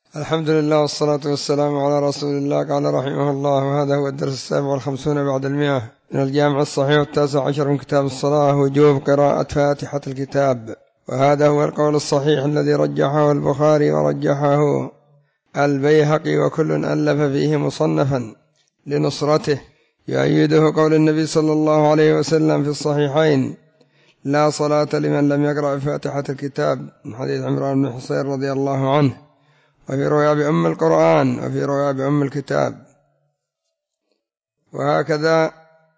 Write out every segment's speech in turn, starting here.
الحمد لله والصلاة والسلام على رسول الله. قال رحمه الله: وهذا هو الدرس 57 بعد 100 من الجامع الصحيح 19 من كتاب الصلاة، وجوب قراءة فاتحة الكتاب. وهذا هو القول الصحيح الذي رجحه البخاري ورجحه البيهقي، وكل ألف فيه مصنفا لنصرته، يؤيده قول النبي صلى الله عليه وسلم في الصحيحين: لا صلاة لمن لم يقرأ فاتحة الكتاب، من حديث عمران بن حصين رضي الله عنه، وفي رواية بأم القرآن، وفي رواية بأم الكتاب. وهكذا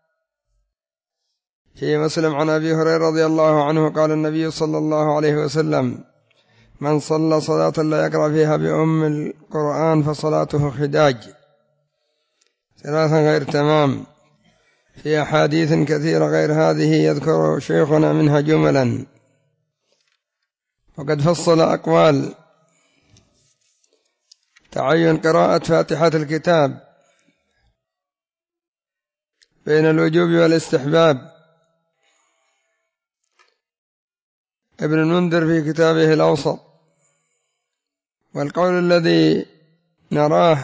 في مسلم عن أبي هريرة رضي الله عنه قال النبي صلى الله عليه وسلم: من صلى صلاة لا يقرأ فيها بأم القرآن فصلاته خداج، ثلاثا غير تمام. في أحاديث كثيرة غير هذه يذكر شيخنا منها جملا، وقد فصل أقوال تعين قراءة فاتحة الكتاب بين الوجوب والاستحباب. ابن المنذر في كتابه الأوسط. والقول الذي نراه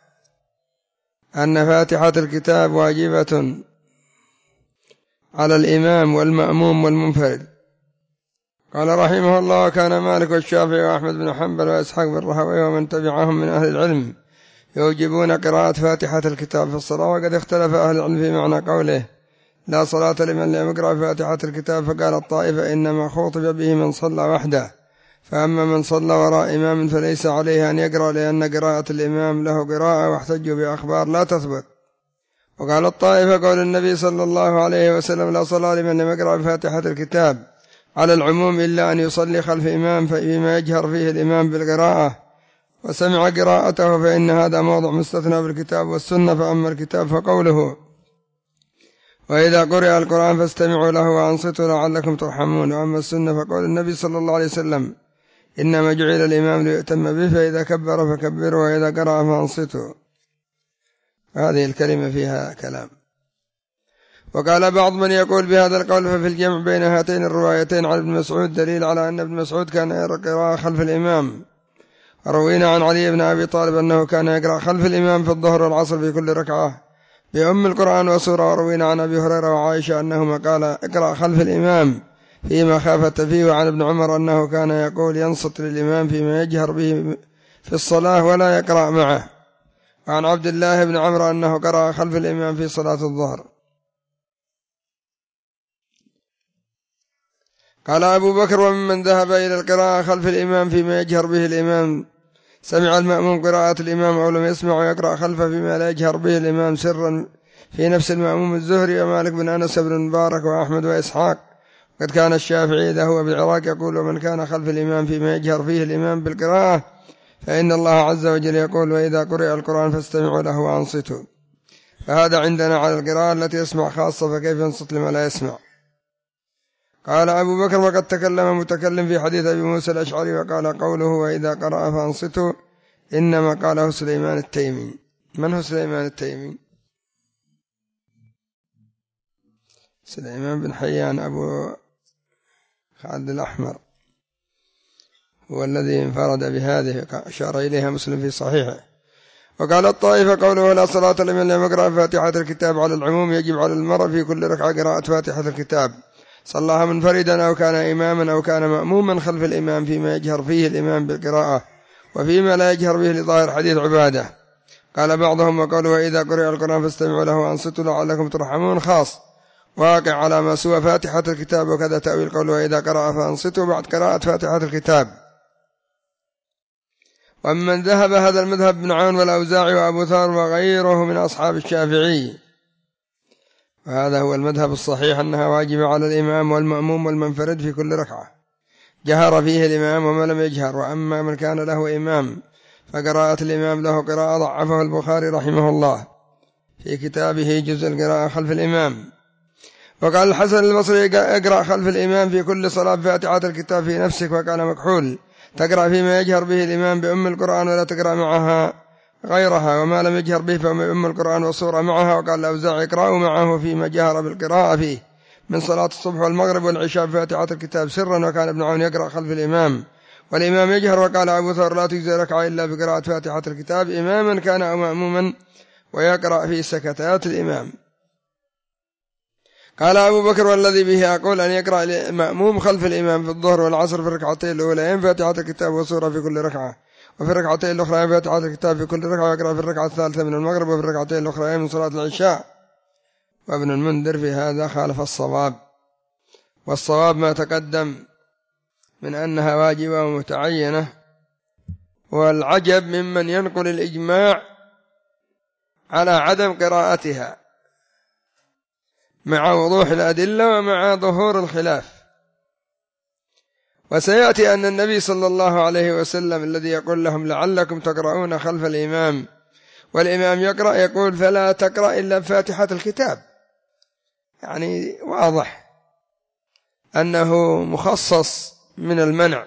أن فاتحة الكتاب واجبة على الإمام والمأموم والمنفرد. قال رحمه الله: كان مالك والشافعي وأحمد بن حنبل وإسحاق بن راهويه ومن تبعهم من أهل العلم يوجبون قراءة فاتحة الكتاب في الصلاة. وقد اختلف أهل العلم في معنى قوله: لا صلاة لمن لم يقرأ فاتحة الكتاب. فقال الطائفة: إنما خاطب به من صلى وحده، فأما من صلى وراء إمام فليس عليه أن يقرأ، لأن قراءة الإمام له قراءة، واحتجوا بأخبار لا تثبت. وقال الطائفة: قول النبي صلى الله عليه وسلم: لا صلاة لمن لم يقرأ فاتحة الكتاب على العموم، إلا أن يصلي خلف إمام فيما يجهر فيه الإمام بالقراءة وسمع قراءته، فإن هذا موضع مستثنى بالكتاب والسنة. فأما الكتاب فقوله: وإذا قرئ القرآن فاستمعوا له وأنصتوا لعلكم ترحمون. وأما السنة فقول النبي صلى الله عليه وسلم: إنما جعل الإمام ليؤتم به، فإذا كبر فكبروا وإذا قرأ فأنصتوا. هذه الكلمة فيها كلام. وقال بعض من يقول بهذا القول: ففي الجمع بين هاتين الروايتين عن ابن مسعود دليل على أن ابن مسعود كان يقرأ خلف الإمام. روينا عن علي بن أبي طالب أنه كان يقرأ خلف الإمام في الظهر والعصر في كل ركعة بأم القرآن وسورة. وروينا عن أبي هريرة وعائشة أنهما قال: اقرأ خلف الإمام فيما خافت فيه. وعن ابن عمر أنه كان يقول: ينصت للإمام فيما يجهر به في الصلاة ولا يقرأ معه. وعن عبد الله بن عمرو أنه قرأ خلف الإمام في صلاة الظهر. قال أبو بكر: وممن ذهب إلى القراءة خلف الإمام فيما يجهر به الإمام سمع المأموم قراءة الإمام أو لم يسمع ويقرأ خلفه فيما لا يجهر به الإمام سرا في نفس المأموم الزهري ومالك بن أنس بن مبارك وأحمد وإسحاق. قد كان الشافعي إذا هو بالعراق يقول: ومن كان خلف الإمام فيما يجهر فيه الإمام بالقراءة فإن الله عز وجل يقول: وإذا قرئ القرآن فاستمعوا له وأنصتوا. فهذا عندنا على القراءة التي يسمع خاصة، فكيف ينصت لما لا يسمع؟ قال أبو بكر: وقد تكلم متكلم في حديث أبي موسى الأشعري وقال: قوله وإذا قرأ فأنصتوا إنما قاله سليمان التيمي. من هو سليمان التيمي؟ سليمان بن حيان أبو خالد الأحمر، هو الذي انفرد بهذه، أشار إليها مسلم في صحيحه. وقال الطائفة: قوله لا صلاة لمن لم يقرأ فاتحة الكتاب على العموم، يجب على المرء في كل ركعة قراءة فاتحة الكتاب، صلاها منفردا أو كان إماما أو كان مأموما خلف الإمام فيما يجهر فيه الإمام بالقراءة وفيما لا يجهر به لظاهر حديث عبادة. قال بعضهم: وقوله وإذا قرئ القرآن فاستمعوا له وأنصتوا لعلكم ترحمون خاص واقع على ما سوى فاتحة الكتاب. وكذا تأويل قوله وإذا قرأ فأنصتوا بعد قراءة فاتحة الكتاب. ومن ذهب هذا المذهب ابن عون والأوزاعي وأبو ثور وغيره من أصحاب الشافعي. وهذا هو المذهب الصحيح، أنها واجبة على الإمام والمأموم والمنفرد في كل ركعة جهر فيه الإمام وما لم يجهر. وأما من كان له إمام فقراءة الإمام له قراءة ضعفه البخاري رحمه الله في كتابه جزء القراءة خلف الإمام. وقال الحسن البصري: اقرأ خلف الإمام في كل صلاة فاتحة الكتاب في نفسك. وقال مكحول: تقرأ فيما يجهر به الإمام بأم القرآن ولا تقرأ معها غيرها، وما لم يجهر به فأم القرآن والسورة معها. وقال الأوزاعي: اقرأوا معه فيما جهر بالقراءة فيه من صلاة الصبح والمغرب والعشاء فاتحة الكتاب سرا. وكان ابن عون يقرأ خلف الإمام والإمام يجهر. وقال أبو ثور لا تجزي ركعة إلا بقراءة فاتحة الكتاب إماما كان أو مأموما ويقرأ في سكتات الإمام. قال أبو بكر والذي به أقول أن يقرأ المأموم خلف الإمام في الظهر والعصر في الركعتين الأوليين فاتحة الكتاب وسورة في كل ركعة، وفي الركعتين الأخرى فاتحة الكتاب في كل ركعة، ويقرأ في الركعة الثالثة من المغرب وفي الركعتين الأخرى من صلاة العشاء. وابن المنذر في هذا خالف الصواب، والصواب ما تقدم من أنها واجبة ومتعينة. والعجب ممن ينقل الإجماع على عدم قراءتها مع وضوح الأدلة ومع ظهور الخلاف. وسيأتي أن النبي صلى الله عليه وسلم الذي يقول لهم لعلكم تقرؤون خلف الإمام والإمام يقرأ يقول فلا تقرأ إلا بفاتحة الكتاب، يعني واضح أنه مخصص من المنع.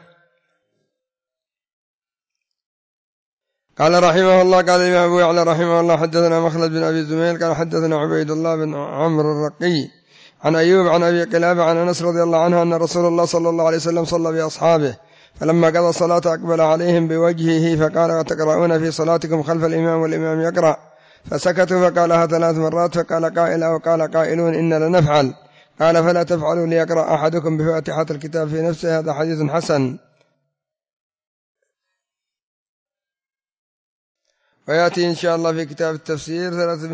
قال رحمه الله قال الإمام أبو يعلى رحمه الله حدثنا مخلد بن أبي زميل قال حدثنا عبيد الله بن عمرو الرقي عن أيوب عن أبي قلابة عن أنس رضي الله عنه أن رسول الله صلى الله عليه وسلم صلى بأصحابه فلما قضى الصلاة أقبل عليهم بوجهه فقال تقرؤون في صلاتكم خلف الإمام والإمام يقرأ؟ فسكتوا فقالها 3 مرات فقال قائل أو قال قائلون إن لنفعل. قال فلا تفعلوا ليقرأ أحدكم بفاتحة الكتاب في نفسه. هذا حديث حسن. ويأتي إن شاء الله في كتاب التفسير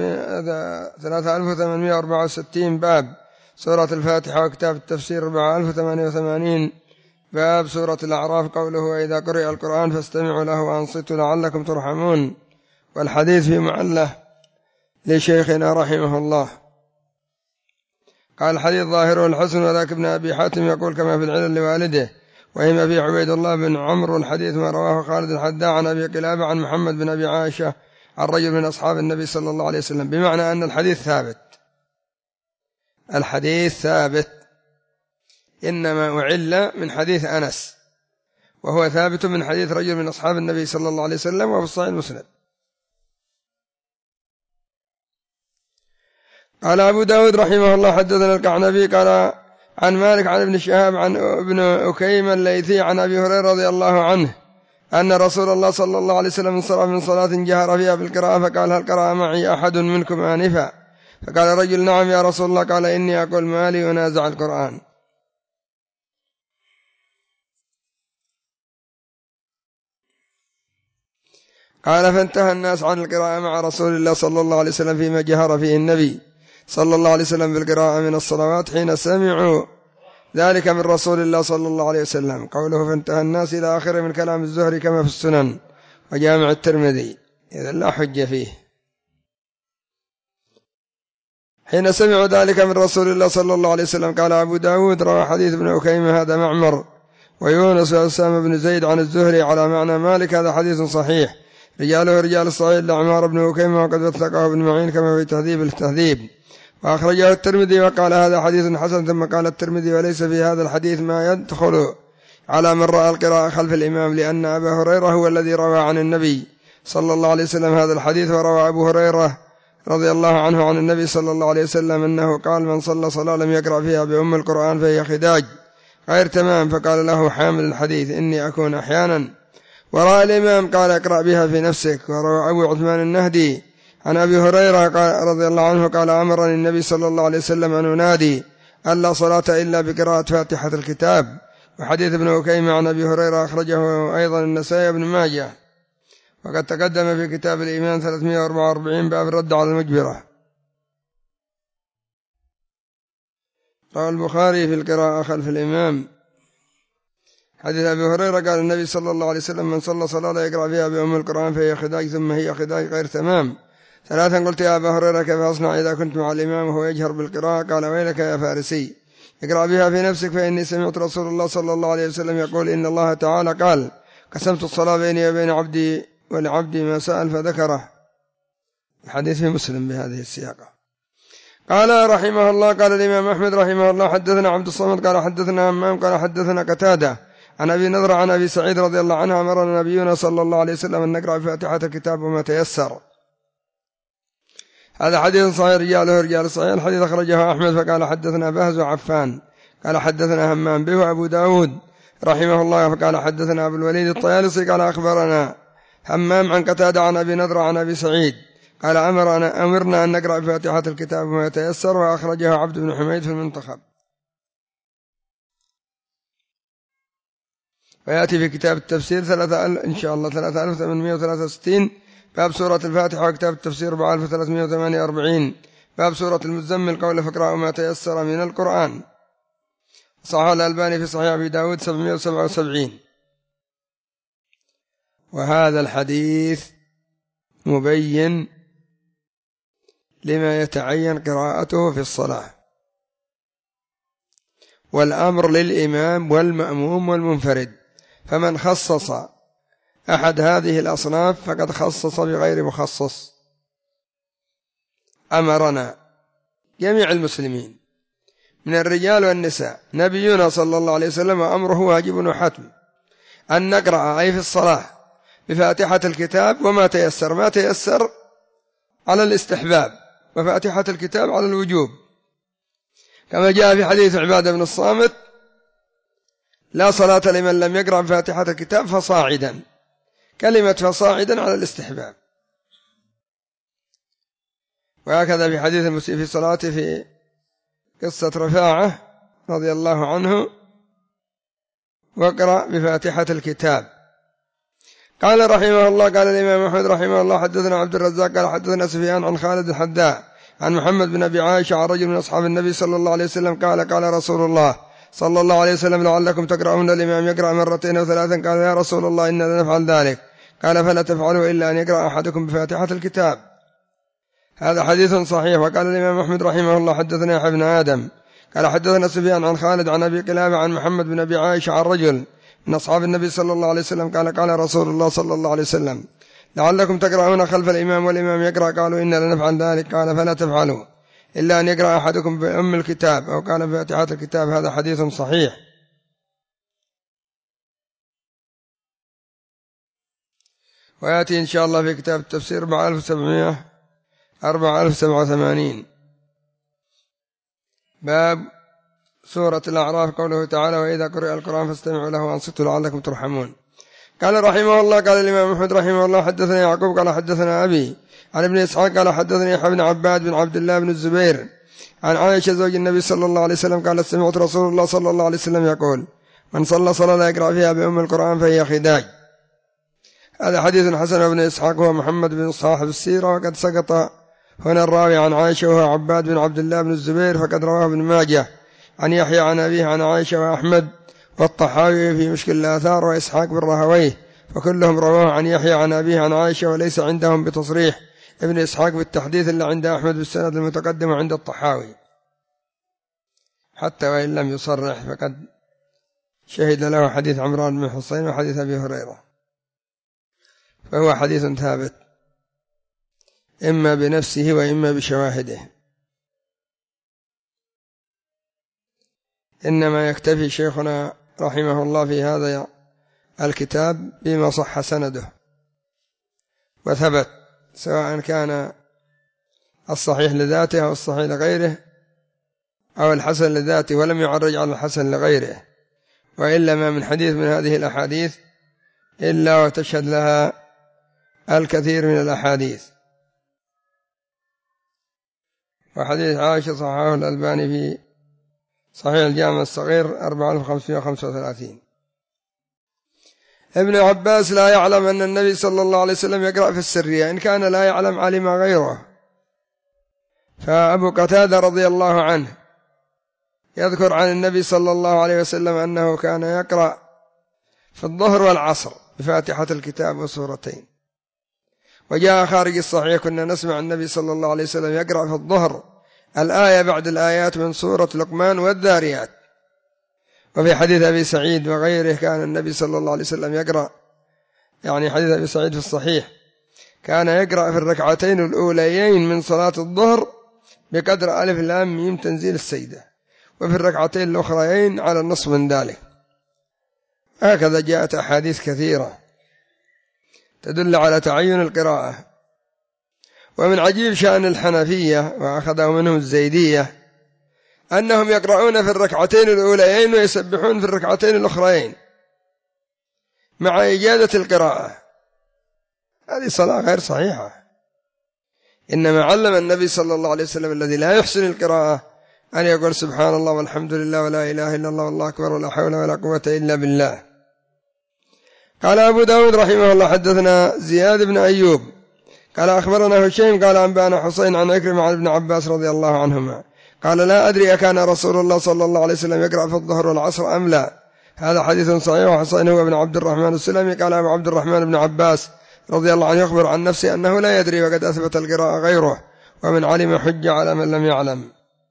3864 باب سورة الفاتحة، وكتاب التفسير 4088 باب سورة الأعراف قوله وإذا قرئ القرآن فاستمعوا له وأنصتوا لعلكم ترحمون. والحديث في معله لشيخنا رحمه الله. قال الحديث ظاهره الحسن وذاك ابن أبي حاتم يقول كما في العلل لوالده. وإما في عبيد الله بن عمرو الحديث ما رواه خالد الحداء عن أبي قلابة عن محمد بن أبي عائشة عن رجل من أصحاب النبي صلى الله عليه وسلم، بمعنى أن الحديث ثابت. الحديث ثابت، إنما أعل من حديث أنس، وهو ثابت من حديث رجل من أصحاب النبي صلى الله عليه وسلم وفي الصحيح المسند. قال أبو داود رحمه الله حدثنا القعنبي قال عن مالك عن ابن شهاب عن ابن أكيم الليثي عن أبي هريرة رضي الله عنه أن رسول الله صلى الله عليه وسلم انصرف من صلاة جهر فيها بالقراءة فقال هل قرأ معي أحد منكم آنفا؟ فقال رجل نعم يا رسول الله. قال إني أقول ما لي أنازع القرآن. قال فانتهى الناس عن القراءة مع رسول الله صلى الله عليه وسلم فيما جهر فيه النبي صلى الله عليه وسلم بالقراءة من الصلوات حين سمعوا ذلك من رسول الله صلى الله عليه وسلم. قوله فانتهى الناس إلى آخره من كلام الزهري كما في السنن وجامع الترمذي، إذا لا حجة فيه. حين سمعوا ذلك من رسول الله صلى الله عليه وسلم. قال أبو داود روى حديث ابن أكيم هذا معمر ويونس وأسامة بن زيد عن الزهري على معنى مالك، هذا حديث صحيح رجاله رجال الصحيح لعمار بن أكيم وقد وثقه ابن معين كما في تهذيب التهذيب. وأخرجه الترمذي وقال هذا حديث حسن. ثم قال الترمذي وليس في هذا الحديث ما يدخل على من رأى القراءة خلف الإمام، لأن أبا هريرة هو الذي روى عن النبي صلى الله عليه وسلم هذا الحديث. وروى أبو هريرة رضي الله عنه عن النبي صلى الله عليه وسلم أنه قال من صلى صلاة لم يقرأ فيها بأم القرآن فهي خداج غير تمام. فقال له حامل الحديث إني أكون أحيانا وراء الإمام قال اقرأ بها في نفسك. وروى أبو عثمان النهدي عن أبي هريرة رضي الله عنه قال أمرني النبي صلى الله عليه وسلم أن أنادي ألا صلاة إلا بقراءة فاتحة الكتاب. وحديث ابن أكيم عن أبي هريرة أخرجه أيضا النسائي بن ماجه، وقد تقدم في كتاب الإيمان 344 باب الرد على المجبرة. روى البخاري في القراءة خلف الإمام حديث أبي هريرة قال النبي صلى الله عليه وسلم من صلى صلاة لا يقرأ فيها بأم القرآن فهي خداج ثم هي خداج غير تمام. 3 قلت يا أبا هريرة كيف أصنع إذا كنت مع الإمام وهو يجهر بالقراءة؟ قال ويلك يا فارسي اقرأ بها في نفسك، فإني سمعت رسول الله صلى الله عليه وسلم يقول إن الله تعالى قال قسمت الصلاة بيني وبين عبدي ولعبدي ما سأل فذكره. الحديث في مسلم بهذه السياقة. قال رحمه الله قال الإمام أحمد رحمه الله حدثنا عبد الصمد قال حدثنا همام قال حدثنا قتادة عن أبي نضر عن أبي سعيد رضي الله عنه أمرنا نبينا صلى الله عليه وسلم أن نقرأ فاتحة الكتاب وما تيسر. هذا حديث صحيح رجاله رجال صحيح. الحديث أخرجه أحمد فقال حدثنا بهز وعفان قال حدثنا همام به أبو داود رحمه الله قال حدثنا أبو الوليد الطيالسي قال أخبرنا همام عن قتادة عن أبي نضر عن أبي سعيد قال أمرنا أن نقرأ فاتحة الكتاب وما يتيسر، وأخرجه عبد بن حميد في المنتخب. ويأتي في كتاب التفسير إن شاء الله 3863 باب سورة الفاتحة، وكتاب التفسير 4348 باب سورة المزمل قول فاقرأوا ما تيسر من القرآن. صححه الألباني في صحيح أبي داود 777. وهذا الحديث مبين لما يتعين قراءته في الصلاة، والأمر للإمام والمأموم والمنفرد، فمن خصص أحد هذه الأصناف فقد خصص بغير مخصص. أمرنا جميع المسلمين من الرجال والنساء نبينا صلى الله عليه وسلم أمره واجب وحتم أن نقرأ أي في الصلاة بفاتحة الكتاب وما تيسر، ما تيسر على الاستحباب، وفاتحة الكتاب على الوجوب، كما جاء في حديث عبادة بن الصامت لا صلاة لمن لم يقرأ بفاتحة الكتاب فصاعدا، كلمة فصاعدا على الاستحباب. وهكذا في حديث المسيء في صلاته في قصة رفاعة رضي الله عنه واقرأ بفاتحة الكتاب. قال رحمه الله قال الإمام أحمد رحمه الله حدثنا عبد الرزاق قال حدثنا سفيان عن خالد الحذاء عن محمد بن أبي عائشة عن رجل من أصحاب النبي صلى الله عليه وسلم قال رسول الله صلى الله عليه وسلم لعلكم تقرؤون الإمام يقرأ مرتين أو ثلاثا. قال يا رسول الله إننا نفعل ذلك. قال فلا تفعلوا إلا أن يقرأ أحدكم بفاتحة الكتاب. هذا حديث صحيح. وقال الإمام أحمد رحمه الله حدثنا يحيى بن آدم قال حدثنا سفيان عن خالد عن أبي قلابة عن محمد بن أبي عائشة عن رجل من أصحاب النبي صلى الله عليه وسلم قال رسول الله صلى الله عليه وسلم لعلكم تقرؤون خلف الإمام والإمام يقرأ. قالوا إنا لنفعل ذلك. قال فلا تفعلوا إلا أن يقرأ أحدكم بأم الكتاب أو قال بفاتحة الكتاب. هذا حديث صحيح. ويأتي إن شاء الله في كتاب التفسير 4787 باب سورة الأعراف قوله تعالى وإذا قرئ القرآن فاستمعوا له وأنصتوا لعلكم ترحمون. قال رحمه الله قال الإمام أحمد رحمه الله حدثنا يعقوب قال حدثنا أبي عن ابن إسحاق قال حدثني يحيى بن عباد بن عبد الله بن الزبير عن عائشة زوج النبي صلى الله عليه وسلم قال سمعت رسول الله صلى الله عليه وسلم يقول من صلى صلاة لا يقرأ فيها بأم القرآن فهي خداج. هذا حديث حسن. ابن إسحاق هو محمد بن صاحب السيرة، وقد سقط هنا الراوي عن عائشة وهو عباد بن عبد الله بن الزبير، فقد رواه ابن ماجه عن يحيى عن أبيه عن عائشة وأحمد والطحاوي في مشكل الآثار وإسحاق بن راهويه، فكلهم رواه عن يحيى عن أبيه عن عائشة، وليس عندهم بتصريح ابن إسحاق بالتحديث إلا عند أحمد بالسند المتقدم وعند الطحاوي، حتى وإن لم يصرح فقد شهد له حديث عمران بن حصين وحديث أبي هريرة، فهو حديث ثابت إما بنفسه وإما بشواهده. إنما يكتفي شيخنا رحمه الله في هذا الكتاب بما صح سنده وثبت، سواء كان الصحيح لذاته أو الصحيح لغيره أو الحسن لذاته ولم يعرج على الحسن لغيره، وإلا ما من حديث من هذه الأحاديث إلا وتشهد لها الكثير من الأحاديث. وحديث عائشة صححه الألباني في صحيح الجامع الصغير 4535. ابن عباس لا يعلم أن النبي صلى الله عليه وسلم يقرأ في السرية، إن كان لا يعلم علم غيره. فأبو قتادة رضي الله عنه يذكر عن النبي صلى الله عليه وسلم أنه كان يقرأ في الظهر والعصر بفاتحة الكتاب وسورتين. وجاء خارج الصحيح كنا نسمع النبي صلى الله عليه وسلم يقرأ في الظهر الآية بعد الآيات من سورة لقمان والذاريات. وفي حديث أبي سعيد وغيره كان النبي صلى الله عليه وسلم يقرأ، يعني حديث أبي سعيد في الصحيح، كان يقرأ في الركعتين الأوليين من صلاة الظهر بقدر ألف لام ميم تنزيل السيدة، وفي الركعتين الأخريين على النصف من ذلك. هكذا جاءت أحاديث كثيرة تدل على تعين القراءة. ومن عجيب شأن الحنفية وأخذه منهم الزيدية أنهم يقرؤون في الركعتين الأوليين ويسبحون في الركعتين الأخرين، مع إجازة القراءة، هذه صلاة غير صحيحة. إنما علم النبي صلى الله عليه وسلم الذي لا يحسن القراءة أن يقول سبحان الله والحمد لله ولا إله إلا الله والله أكبر ولا حول ولا قوة إلا بالله. قال أبو داود رحمه الله حدثنا زياد بن أيوب قال أخبرنا هشيم قال أنبأنا حسين عن عكرمة عن ابن عباس رضي الله عنهما قال لا أدري أكان رسول الله صلى الله عليه وسلم يقرأ في الظهر والعصر أم لا. هذا حديث صحيح. وحسين هو ابن عبد الرحمن السلمي قال أبو عبد الرحمن بن عباس رضي الله عنه يخبر عن نفسه أنه لا يدري وقد أثبت القراءة غيره، ومن علم حج على من لم يعلم.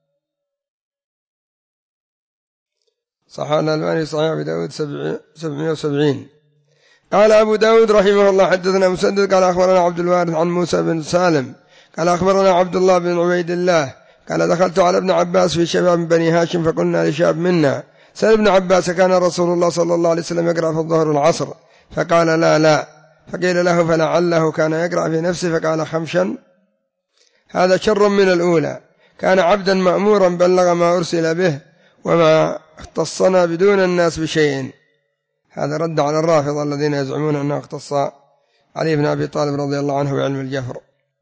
صحيح الألباني صحيح أبي داود 770. قال أبو داود رحمه الله حدثنا مسدد قال أخبرنا عبد الوارث عن موسى بن سالم قال أخبرنا عبد الله بن عبيد الله قال دخلت على ابن عباس في شباب بني هاشم فقلنا لشاب منا سأل ابن عباس كان رسول الله صلى الله عليه وسلم يقرأ في الظهر والعصر؟ فقال لا. فقيل له فلعله كان يقرأ في نفسه فقال خمشا. هذا شر من الأولى، كان عبدا مأمورا بلغ ما أرسل به وما اختصنا بدون الناس بشيء. هذا رد على الرافضة الذين يزعمون أنه اختص علي بن أبي طالب رضي الله عنه بعلم الجفر،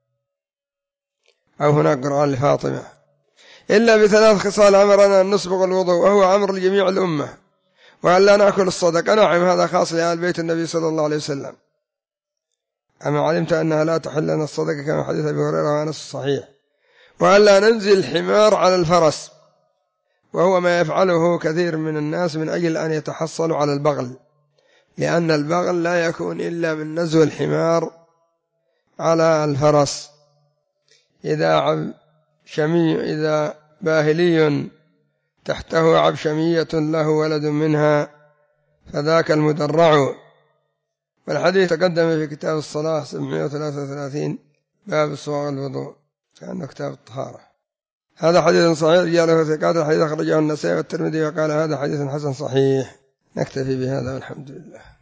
أو هناك قرآن لفاطمة. إلا بثلاث خصال أمرنا أن نسبق الوضوء، وهو أمر لجميع الأمة، وأن لا نأكل الصدقة. نعم هذا خاص لآل بيت النبي صلى الله عليه وسلم. أما علمت أنها لا تحل لنا الصدقة كما حديث أبي هريرة وأنس الصحيح. وأن لا ننزل الحمار على الفرس، وهو ما يفعله كثير من الناس من أجل أن يتحصلوا على البغل، لأن البغل لا يكون إلا من نزو الحمار على الفرس. إذا باهلي تحته عبشمية له ولد منها فذاك المدرع. والحديث تقدم في كتاب الصلاة 733 باب الصواغ الوضوء، كأنه كتاب الطهارة. هذا حديث صحيح رجاله ثقات. الحديث أخرجه النسائي والترمذي وقال هذا حديث حسن صحيح. نكتفي بهذا والحمد لله.